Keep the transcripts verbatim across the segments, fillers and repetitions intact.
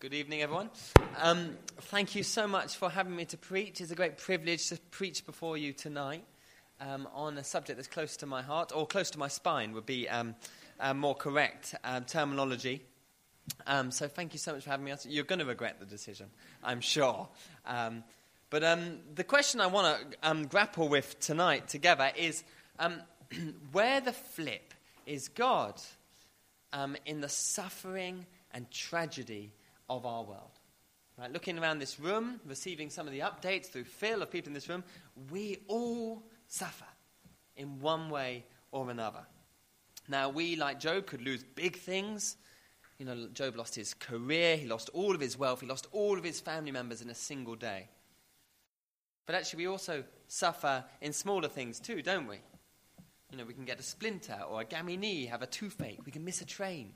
Good evening, everyone. Um, thank you so much for having me to preach. It's a great privilege to preach before you tonight um, on a subject that's close to my heart, or close to my spine would be um, a more correct um, terminology. Um, so thank you so much for having me. You're going to regret the decision, I'm sure. Um, but um, the question I want to um, grapple with tonight together is um, where the flip is God um, in the suffering and tragedy of our world. Right, looking around this room, receiving some of the updates through Phil of people in this room, we all suffer in one way or another. Now, we, like Job, could lose big things. You know, Job lost his career, he lost all of his wealth, he lost all of his family members in a single day. But actually, we also suffer in smaller things too, don't we? You know, we can get a splinter or a gammy knee, have a toothache, we can miss a train.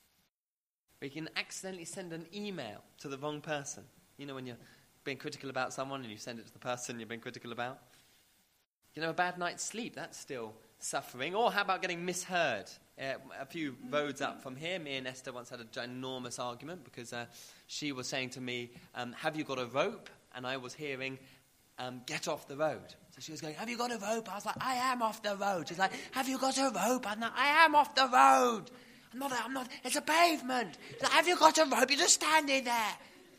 We can accidentally send an email to the wrong person. You know, when you're being critical about someone and you send it to the person you're being critical about. You know, a bad night's sleep, that's still suffering. Or how about getting misheard? Uh, a few roads up from here, me and Esther once had a ginormous argument because uh, she was saying to me, um, have you got a rope? And I was hearing, um, get off the road. So she was going, have you got a rope? I was like, I am off the road. She's like, have you got a rope? I'm like, I am off the road. I'm not, I'm not, it's a pavement. Like, have you got a rope? You're just standing there.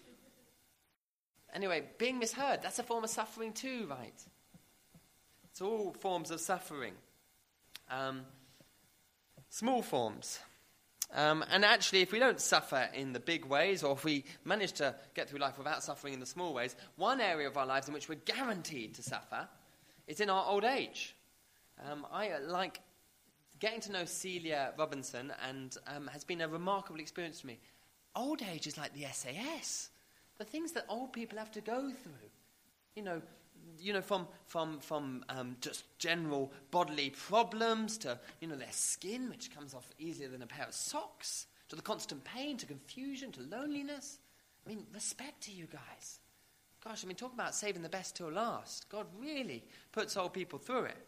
Anyway, being misheard, that's a form of suffering too, right? It's all forms of suffering. Um, small forms. Um, and actually, if we don't suffer in the big ways, or if we manage to get through life without suffering in the small ways, one area of our lives in which we're guaranteed to suffer is in our old age. Um, I uh, like... Getting to know Celia Robinson and um, has been a remarkable experience for me. Old age is like the S A S. The things that old people have to go through. You know, you know, from from from um, just general bodily problems to, you know, their skin, which comes off easier than a pair of socks, to the constant pain, to confusion, to loneliness. I mean, respect to you guys. Gosh, I mean, talk about saving the best till last. God really puts old people through it.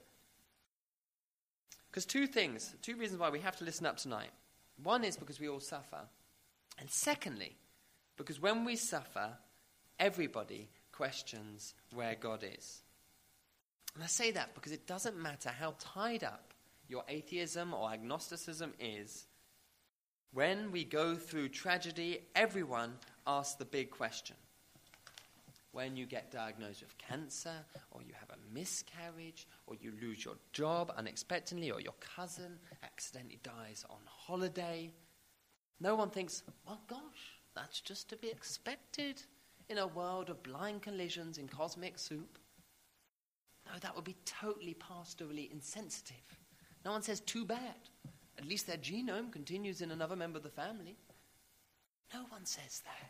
Because two things, two reasons why we have to listen up tonight. One is because we all suffer. And secondly, because when we suffer, everybody questions where God is. And I say that because it doesn't matter how tied up your atheism or agnosticism is. When we go through tragedy, everyone asks the big question. When you get diagnosed with cancer, or you have a miscarriage, or you lose your job unexpectedly, or your cousin accidentally dies on holiday, no one thinks, well, gosh, that's just to be expected in a world of blind collisions in cosmic soup. No, that would be totally pastorally insensitive. No one says, too bad. At least their genome continues in another member of the family. No one says that.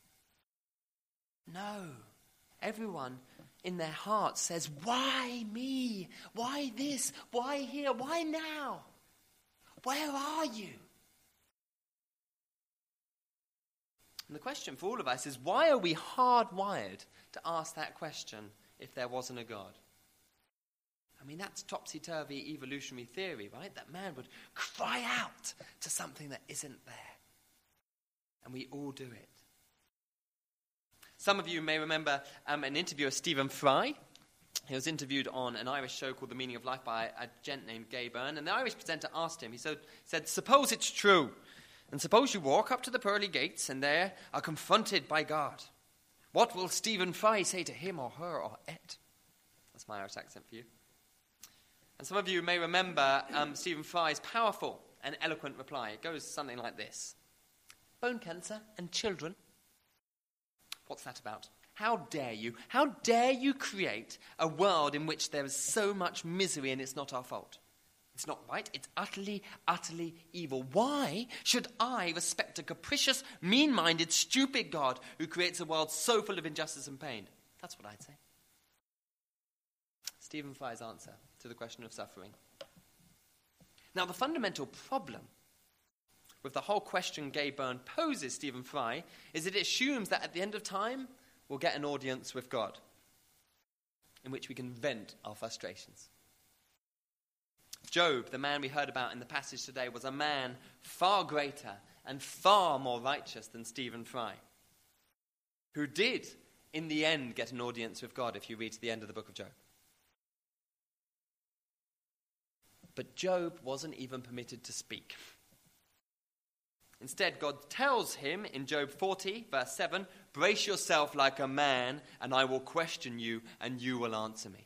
No. Everyone in their heart says, why me? Why this? Why here? Why now? Where are you? And the question for all of us is, why are we hardwired to ask that question if there wasn't a God? I mean, that's topsy-turvy evolutionary theory, right? That man would cry out to something that isn't there. And we all do it. Some of you may remember um, an interview of Stephen Fry. He was interviewed on an Irish show called The Meaning of Life by a gent named Gay Byrne. And the Irish presenter asked him, he so, said, suppose it's true. And suppose you walk up to the pearly gates and there are confronted by God. What will Stephen Fry say to him or her or it? That's my Irish accent for you. And some of you may remember um, Stephen Fry's powerful and eloquent reply. It goes something like this. Bone cancer and children. What's that about? How dare you? How dare you create a world in which there is so much misery and it's not our fault? It's not right. It's utterly, utterly evil. Why should I respect a capricious, mean-minded, stupid God who creates a world so full of injustice and pain? That's what I'd say. Stephen Fry's answer to the question of suffering. Now, the fundamental problem with the whole question Gay Byrne poses Stephen Fry is that it assumes that at the end of time, we'll get an audience with God in which we can vent our frustrations. Job, the man we heard about in the passage today, was a man far greater and far more righteous than Stephen Fry. who did, in the end, get an audience with God, if you read to the end of the book of Job. But Job wasn't even permitted to speak. Instead, God tells him in Job forty, verse seven, "Brace yourself like a man, and I will question you, and you will answer me."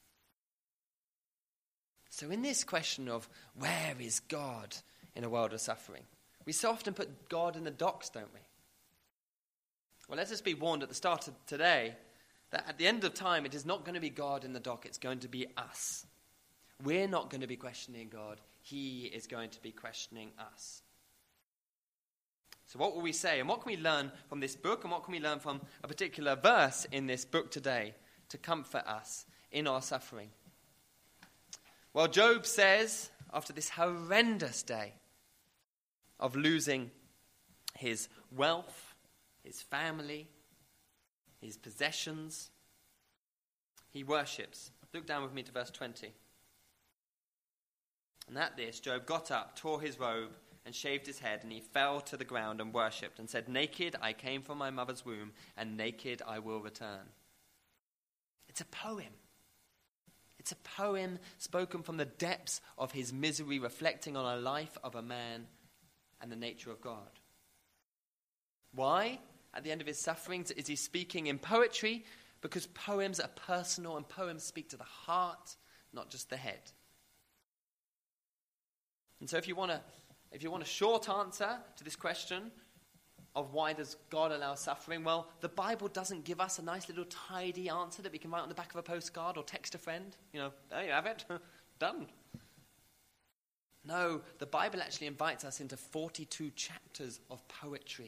So in this question of where is God in a world of suffering, we so often put God in the docks, don't we? Well, let us be warned at the start of today that at the end of time, it is not going to be God in the dock, it's going to be us. We're not going to be questioning God, he is going to be questioning us. So what will we say, and what can we learn from this book, and what can we learn from a particular verse in this book today to comfort us in our suffering? Well, Job says, after this horrendous day of losing his wealth, his family, his possessions, he worships. Look down with me to verse twenty. And at this, Job got up, tore his robe, and shaved his head, and he fell to the ground and worshipped, and said, "Naked I came from my mother's womb, and naked I will return." It's a poem. It's a poem spoken from the depths of his misery, reflecting on a life of a man and the nature of God. Why, at the end of his sufferings, is he speaking in poetry? Because poems are personal, and poems speak to the heart, not just the head. And so if you want to If you want a short answer to this question of why does God allow suffering, well, the Bible doesn't give us a nice little tidy answer that we can write on the back of a postcard or text a friend. You know, there you have it. Done. No, the Bible actually invites us into forty-two chapters of poetry.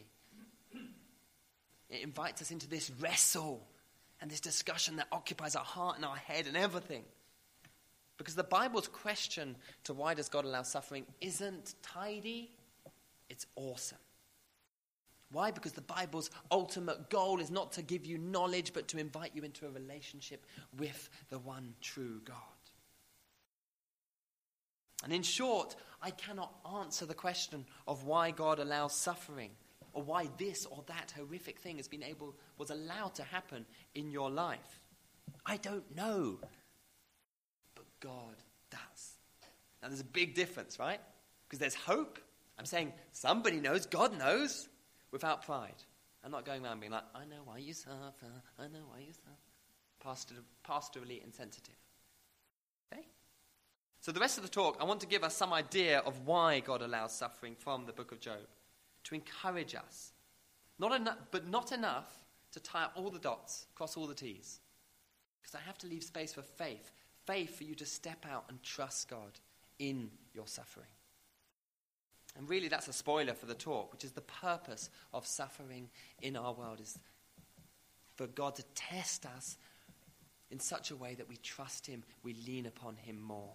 It invites us into this wrestle and this discussion that occupies our heart and our head and everything. Because the Bible's question to why does God allow suffering isn't tidy, it's awesome. Why? Because the Bible's ultimate goal is not to give you knowledge, but to invite you into a relationship with the one true God. And in short, I cannot answer the question of why God allows suffering, or why this or that horrific thing has been able, was allowed to happen in your life. I don't know. God does. Now there's a big difference, right? Because there's hope. I'm saying somebody knows, God knows, without pride. I'm not going around being like, I know why you suffer, I know why you suffer. Pastor, pastorally insensitive. Okay? So the rest of the talk, I want to give us some idea of why God allows suffering from the book of Job. To encourage us. Not enough, but not enough to tie up all the dots, cross all the T's. Because I have to leave space for faith. Faith for you to step out and trust God in your suffering. And really that's a spoiler for the talk, which is the purpose of suffering in our world is for God to test us in such a way that we trust him, we lean upon him more.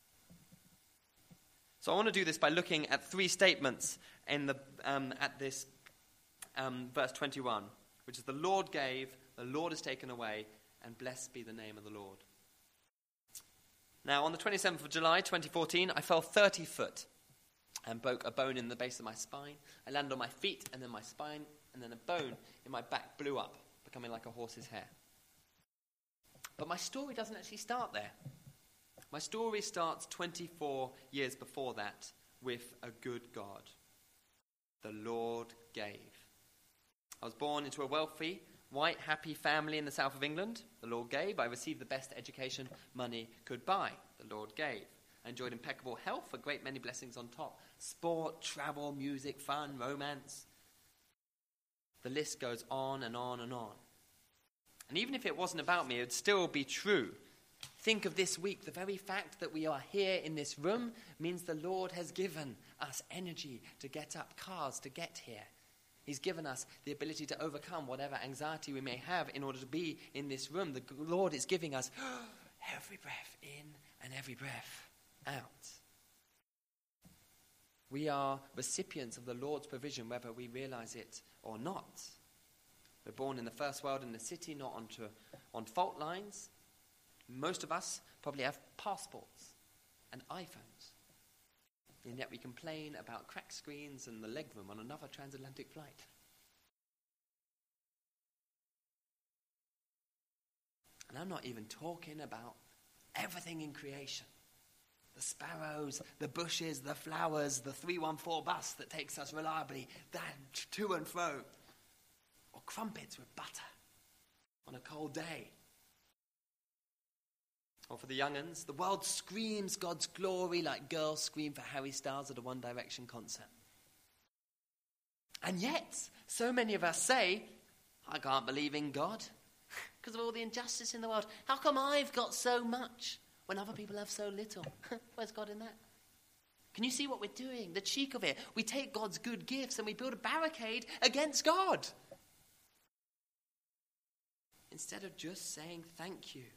So I want to do this by looking at three statements in the um, at this um, verse twenty-one, which is the Lord gave, the Lord has taken away, and blessed be the name of the Lord. Now, on the twenty-seventh of July, twenty fourteen, I fell thirty foot and broke a bone in the base of my spine. I landed on my feet and then my spine, and then a bone in my back blew up, becoming like a horse's hair. But my story doesn't actually start there. My story starts twenty-four years before that with a good God. The Lord gave. I was born into a wealthy, white, happy family in the south of England. The Lord gave. I received the best education money could buy. The Lord gave. I enjoyed impeccable health, a great many blessings on top. Sport, travel, music, fun, romance. The list goes on and on and on. And even if it wasn't about me, it would still be true. Think of this week. The very fact that we are here in this room means the Lord has given us energy to get up, cars to get here. He's given us the ability to overcome whatever anxiety we may have in order to be in this room. The Lord is giving us every breath in and every breath out. We are recipients of the Lord's provision, whether we realize it or not. We're born in the first world in the city, not onto, on fault lines. Most of us probably have passports and iPhones. And yet we complain about cracked screens and the legroom on another transatlantic flight. And I'm not even talking about everything in creation. The sparrows, the bushes, the flowers, the three one four bus that takes us reliably to and fro. Or crumpets with butter on a cold day. Or for the young uns, the world screams God's glory like girls scream for Harry Styles at a One Direction concert. And yet, so many of us say, I can't believe in God because of all the injustice in the world. How come I've got so much when other people have so little? Where's God in that? Can you see what we're doing? The cheek of it. We take God's good gifts and we build a barricade against God. Instead of just saying thank you.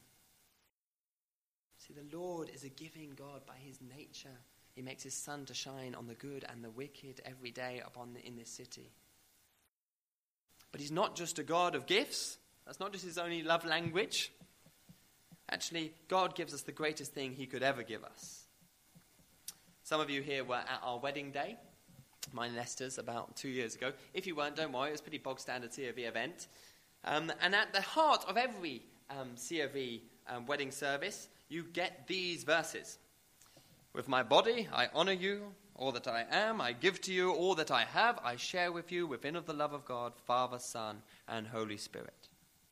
See, the Lord is a giving God by his nature. He makes his sun to shine on the good and the wicked every day upon the, in this city. But he's not just a God of gifts. That's not just his only love language. Actually, God gives us the greatest thing he could ever give us. Some of you here were at our wedding day, mine and Esther's, about two years ago. If you weren't, don't worry, it was a pretty bog standard C O V event. Um, and at the heart of every um, C O V um, wedding service, you get these verses. With my body, I honor you. All that I am, I give to you. All that I have, I share with you within of the love of God, Father, Son, and Holy Spirit.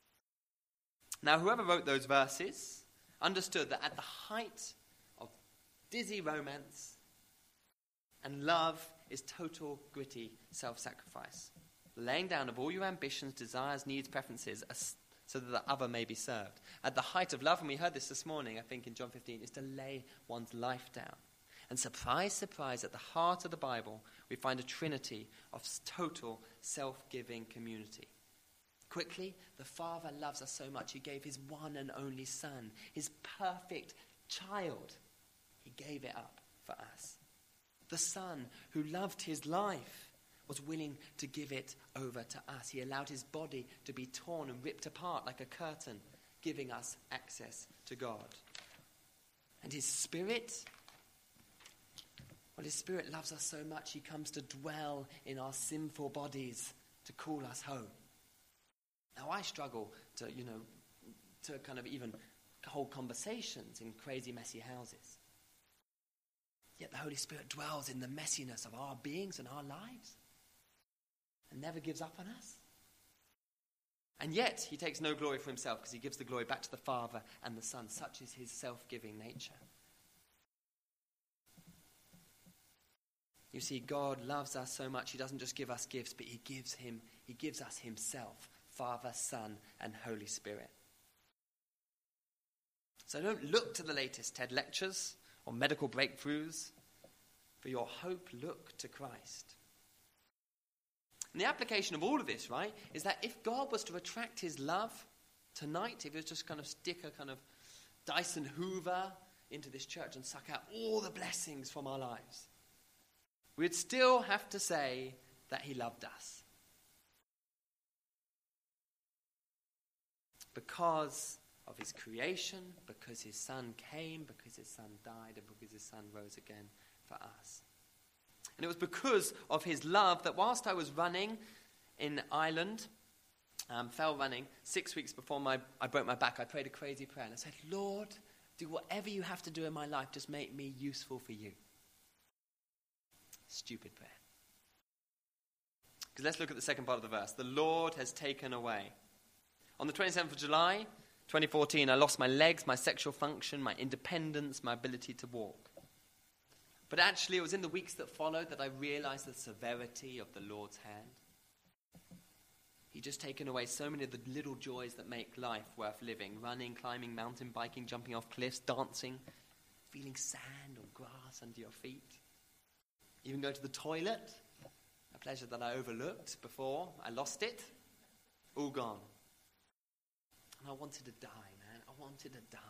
Now, whoever wrote those verses understood that at the height of dizzy romance and love is total, gritty self-sacrifice. Laying down of all your ambitions, desires, needs, preferences, so that the other may be served. At the height of love, and we heard this this morning, I think in John fifteen, is to lay one's life down. And surprise, surprise, at the heart of the Bible, we find a trinity of total self-giving community. Quickly, the Father loves us so much, he gave his one and only Son, his perfect child. He gave it up for us. The Son, who loved his life, was willing to give it over to us. He allowed his body to be torn and ripped apart like a curtain, giving us access to God. And his Spirit, well, his Spirit loves us so much, he comes to dwell in our sinful bodies to call us home. Now, I struggle to, you know, to kind of even hold conversations in crazy, messy houses. Yet the Holy Spirit dwells in the messiness of our beings and our lives and never gives up on us. And yet, he takes no glory for himself because he gives the glory back to the Father and the Son. Such is his self-giving nature. You see, God loves us so much, he doesn't just give us gifts, but he gives him, he gives us himself, Father, Son, and Holy Spirit. So don't look to the latest TED lectures or medical breakthroughs. For your hope, look to Christ. And the application of all of this, right, is that if God was to attract his love tonight, if he was just kind of stick a kind of Dyson Hoover into this church and suck out all the blessings from our lives, we'd still have to say that he loved us. Because of his creation, because his Son came, because his Son died, and because his Son rose again for us. And it was because of his love that whilst I was running in Ireland, um, fell running, six weeks before my, I broke my back, I prayed a crazy prayer. And I said, Lord, do whatever you have to do in my life, just make me useful for you. Stupid prayer. Because let's look at the second part of the verse. The Lord has taken away. On the twenty-seventh of July, twenty fourteen, I lost my legs, my sexual function, my independence, my ability to walk. But actually, it was in the weeks that followed that I realized the severity of the Lord's hand. He'd just taken away so many of the little joys that make life worth living. Running, climbing, mountain biking, jumping off cliffs, dancing, feeling sand or grass under your feet. Even going to the toilet, a pleasure that I overlooked before. I lost it. All gone. And I wanted to die, man. I wanted to die.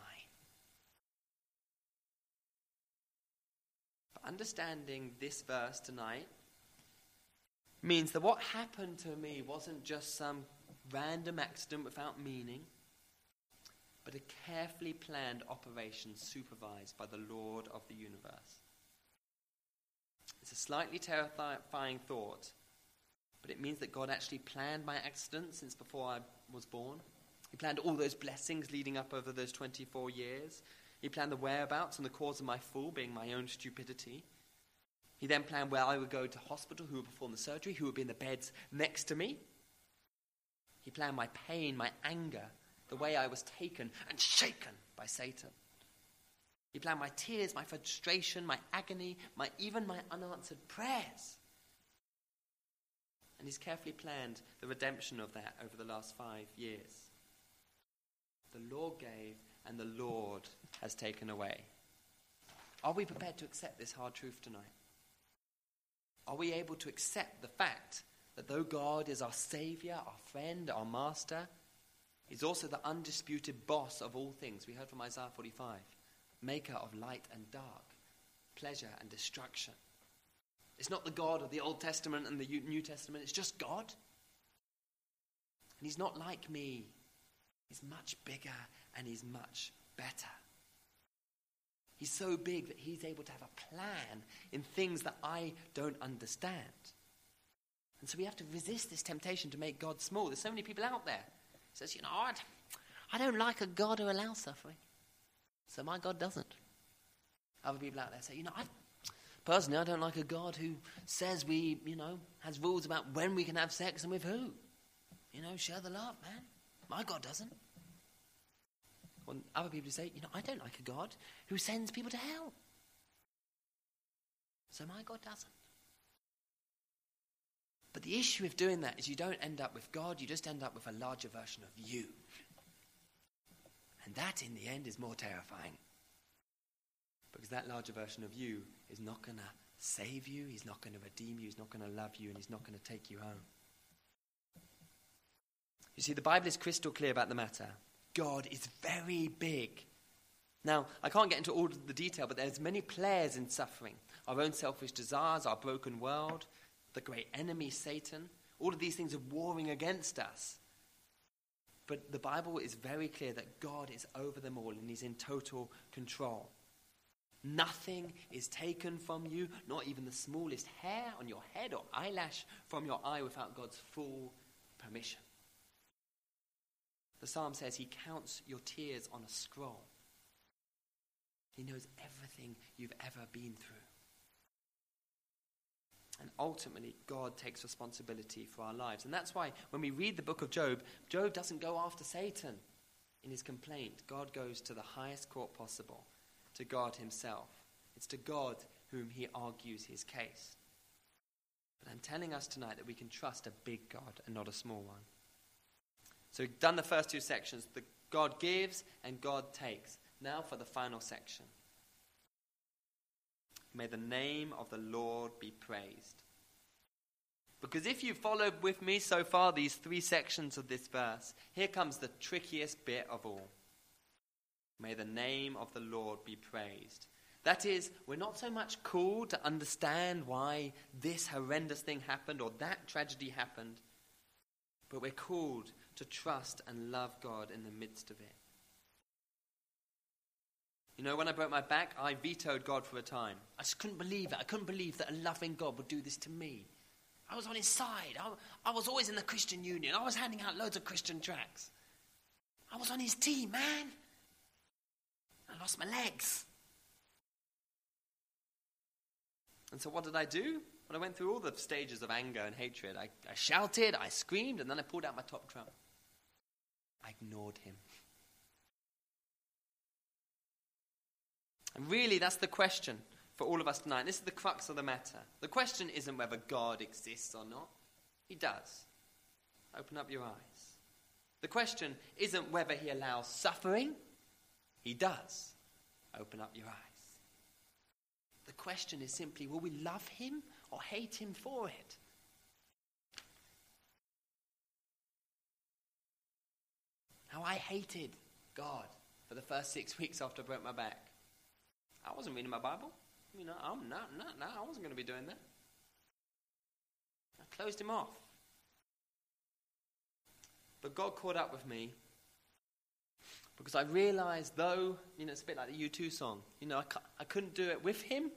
But understanding this verse tonight means that what happened to me wasn't just some random accident without meaning, but a carefully planned operation supervised by the Lord of the universe. It's a slightly terrifying thought, but it means that God actually planned my accident since before I was born. He planned all those blessings leading up over those twenty-four years. He planned the whereabouts and the cause of my fall being my own stupidity. He then planned where I would go to hospital, who would perform the surgery, who would be in the beds next to me. He planned my pain, my anger, the way I was taken and shaken by Satan. He planned my tears, my frustration, my agony, my even my unanswered prayers. And he's carefully planned the redemption of that over the last five years. The Lord gave and the Lord has taken away. Are we prepared to accept this hard truth tonight? Are we able to accept the fact that though God is our Savior, our friend, our Master, He's also the undisputed boss of all things? We heard from Isaiah forty-five. Maker of light and dark, pleasure and destruction. It's not the God of the Old Testament and the New Testament. It's just God. And He's not like me. He's much bigger and He's much better. He's so big that He's able to have a plan in things that I don't understand. And so we have to resist this temptation to make God small. There's so many people out there who says, you know, I I don't like a God who allows suffering. So my God doesn't. Other people out there say, you know, I, personally, I don't like a God who says we, you know, has rules about when we can have sex and with who. You know, share the love, man. My God doesn't. Or other people say, you know, I don't like a God who sends people to hell. So my God doesn't. But the issue with doing that is you don't end up with God, you just end up with a larger version of you. And that, in the end, is more terrifying. Because that larger version of you is not going to save you, He's not going to redeem you, He's not going to love you, and He's not going to take you home. You see, the Bible is crystal clear about the matter. God is very big. Now, I can't get into all of the detail, but there's many players in suffering. Our own selfish desires, our broken world, the great enemy, Satan. All of these things are warring against us. But the Bible is very clear that God is over them all and He's in total control. Nothing is taken from you, not even the smallest hair on your head or eyelash from your eye without God's full permission. The psalm says He counts your tears on a scroll. He knows everything you've ever been through. And ultimately, God takes responsibility for our lives. And that's why when we read the book of Job, Job doesn't go after Satan in his complaint. God goes to the highest court possible, to God Himself. It's to God whom He argues his case. But I'm telling us tonight that we can trust a big God and not a small one. So we've done the first two sections. The God gives and God takes. Now for the final section. May the name of the Lord be praised. Because if you've followed with me so far these three sections of this verse, here comes the trickiest bit of all. May the name of the Lord be praised. That is, we're not so much called to understand why this horrendous thing happened or that tragedy happened, but we're called to trust and love God in the midst of it. You know, when I broke my back, I vetoed God for a time. I just couldn't believe it. I couldn't believe that a loving God would do this to me. I was on His side. I, I was always in the Christian Union. I was handing out loads of Christian tracts. I was on His team, man. I lost my legs. And so what did I do? Well, I went through all the stages of anger and hatred. I, I shouted, I screamed, and then I pulled out my top drum. I ignored Him. And really, that's the question for all of us tonight. This is the crux of the matter. The question isn't whether God exists or not. He does. Open up your eyes. The question isn't whether He allows suffering. He does. Open up your eyes. The question is simply, will we love Him or hate Him for it? Now, I hated God for the first six weeks after I broke my back. I wasn't reading my Bible. You know, I'm not, not, not, I wasn't going to be doing that. I closed Him off. But God caught up with me because I realized, though, you know, it's a bit like the U two song. You know, I, I couldn't do it with Him,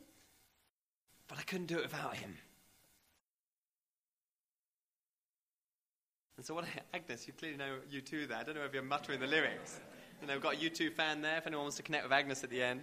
but I couldn't do it without Him. And so what, Agnes, you clearly know U two there. I don't know if you're muttering the lyrics. You know, we've got a U two fan there, if anyone wants to connect with Agnes at the end.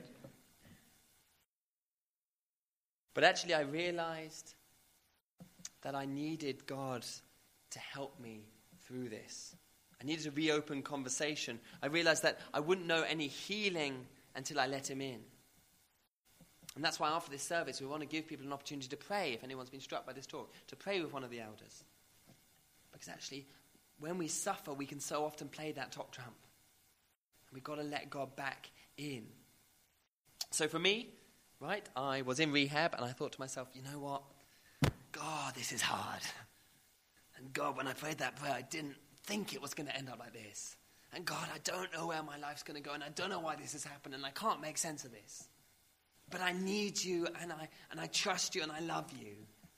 But actually I realized that I needed God to help me through this. I needed to reopen conversation. I realized that I wouldn't know any healing until I let him in. And that's why after this service, we want to give people an opportunity to pray, if anyone's been struck by this talk, to pray with one of the elders. Because actually, when we suffer, we can so often play that top trump. And we've got to let God back in. So for me, right, I was in rehab, and I thought to myself, you know what? God, this is hard. And God, when I prayed that prayer, I didn't think it was going to end up like this. And God, I don't know where my life's going to go, and I don't know why this has happened, and I can't make sense of this. But I need you, and I and I trust you, and I love you.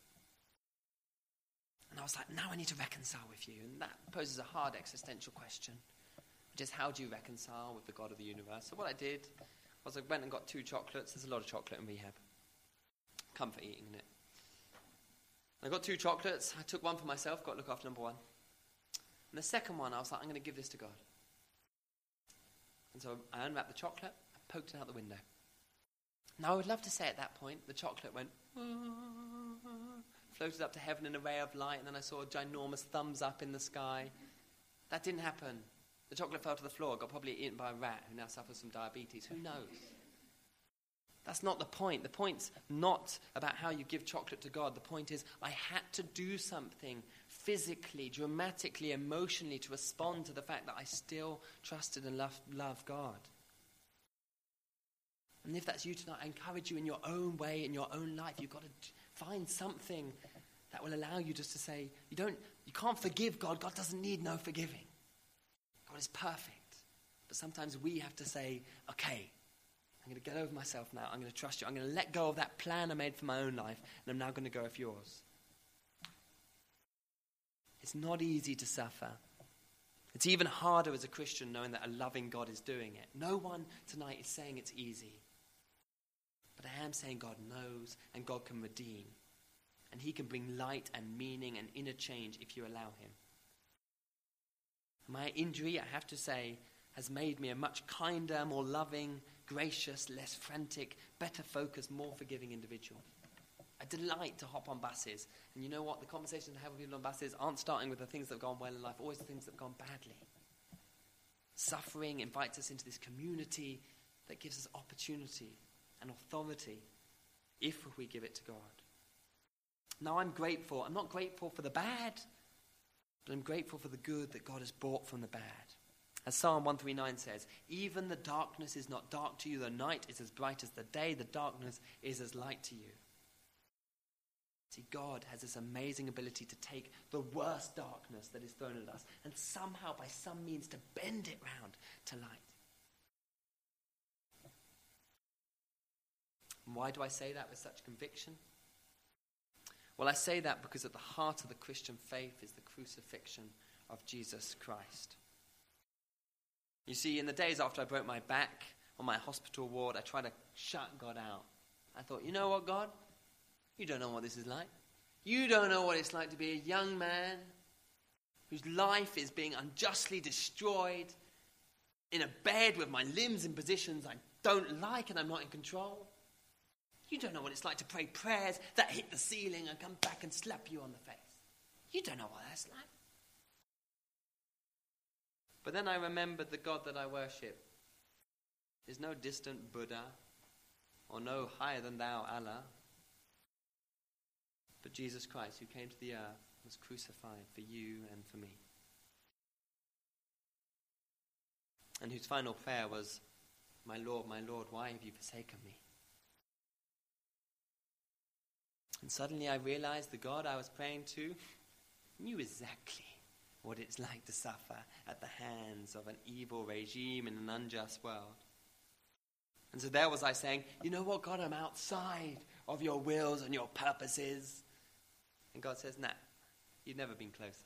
And I was like, now I need to reconcile with you. And that poses a hard existential question, which is, how do you reconcile with the God of the universe? So what I did was I went and got two chocolates. There's a lot of chocolate in rehab. Comfort eating, isn't it? I got two chocolates. I took one for myself, got to look after number one. And the second one, I was like, I'm going to give this to God. And so I unwrapped the chocolate, I poked it out the window. Now I would love to say at that point, the chocolate went, floated up to heaven in a ray of light, and then I saw a ginormous thumbs up in the sky. That didn't happen. The chocolate fell to the floor, got probably eaten by a rat who now suffers from diabetes. Who knows? That's not the point. The point's not about how you give chocolate to God. The point is, I had to do something physically, dramatically, emotionally to respond to the fact that I still trusted and loved, loved God. And if that's you tonight, I encourage you in your own way, in your own life, you've got to find something that will allow you just to say, you don't, you can't forgive God. God doesn't need no forgiving. God is perfect. But sometimes we have to say, okay, I'm going to get over myself now. I'm going to trust you. I'm going to let go of that plan I made for my own life, and I'm now going to go with yours. It's not easy to suffer. It's even harder as a Christian knowing that a loving God is doing it. No one tonight is saying it's easy. But I am saying God knows, and God can redeem. And he can bring light and meaning and inner change if you allow him. My injury, I have to say, has made me a much kinder, more loving, gracious, less frantic, better focused, more forgiving individual. I delight to hop on buses. And you know what? The conversations I have with people on buses aren't starting with the things that have gone well in life, always the things that have gone badly. Suffering invites us into this community that gives us opportunity and authority if we give it to God. Now I'm grateful. I'm not grateful for the bad, but I'm grateful for the good that God has brought from the bad. As Psalm one thirty-nine says, even the darkness is not dark to you. The night is as bright as the day. The darkness is as light to you. See, God has this amazing ability to take the worst darkness that is thrown at us and somehow, by some means, to bend it round to light. And why do I say that with such conviction? Well, I say that because at the heart of the Christian faith is the crucifixion of Jesus Christ. You see, in the days after I broke my back on my hospital ward, I tried to shut God out. I thought, you know what, God? You don't know what this is like. You don't know what it's like to be a young man whose life is being unjustly destroyed in a bed with my limbs in positions I don't like and I'm not in control. You don't know what it's like to pray prayers that hit the ceiling and come back and slap you on the face. You don't know what that's like. But then I remembered the God that I worship is no distant Buddha or no higher than thou Allah, but Jesus Christ, who came to the earth, was crucified for you and for me. And whose final prayer was, my Lord, my Lord, why have you forsaken me? And suddenly I realized the God I was praying to knew exactly what it's like to suffer at the hands of an evil regime in an unjust world. And so there was I saying, you know what, God, I'm outside of your wills and your purposes. And God says, nah, you've never been closer.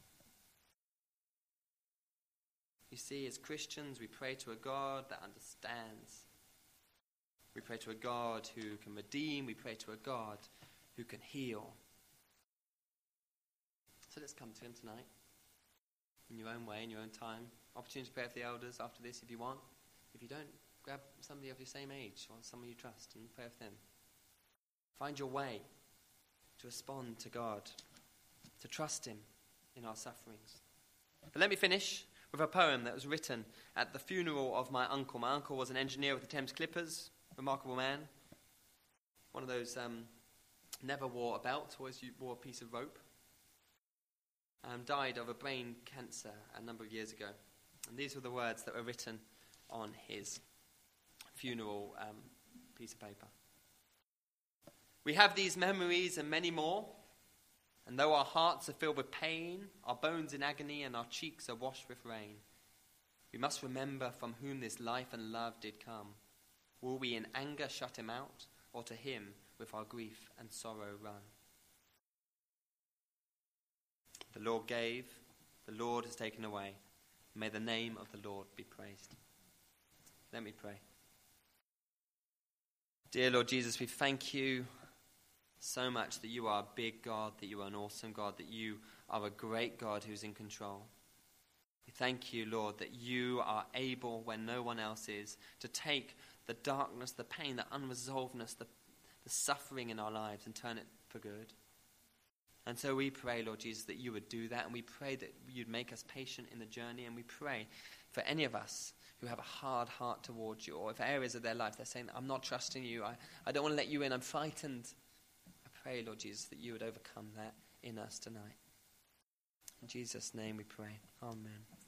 You see, as Christians, we pray to a God that understands. We pray to a God who can redeem. We pray to a God who can heal. So let's come to him tonight. in your own way, in your own time. Opportunity to pray for the elders after this if you want. If you don't, grab somebody of your same age or someone you trust and pray with them. Find your way to respond to God, to trust him in our sufferings. But let me finish with a poem that was written at the funeral of my uncle. My uncle was an engineer with the Thames Clippers, remarkable man. One of those, um, never wore a belt, always wore a piece of rope. Um, died of a brain cancer a number of years ago. And these were the words that were written on his funeral um, piece of paper. We have these memories and many more, and though our hearts are filled with pain, our bones in agony, and our cheeks are washed with rain, we must remember from whom this life and love did come. Will we in anger shut him out, or to him with our grief and sorrow run? The Lord gave, the Lord has taken away. May the name of the Lord be praised. Let me pray. Dear Lord Jesus, we thank you so much that you are a big God, that you are an awesome God, that you are a great God who's in control. We thank you, Lord, that you are able, when no one else is, to take the darkness, the pain, the unresolvedness, the, the suffering in our lives and turn it for good. And so we pray, Lord Jesus, that you would do that, and we pray that you'd make us patient in the journey, and we pray for any of us who have a hard heart towards you, or if areas of their life they're saying, I'm not trusting you, I, I don't want to let you in, I'm frightened. I pray, Lord Jesus, that you would overcome that in us tonight. In Jesus' name we pray. Amen.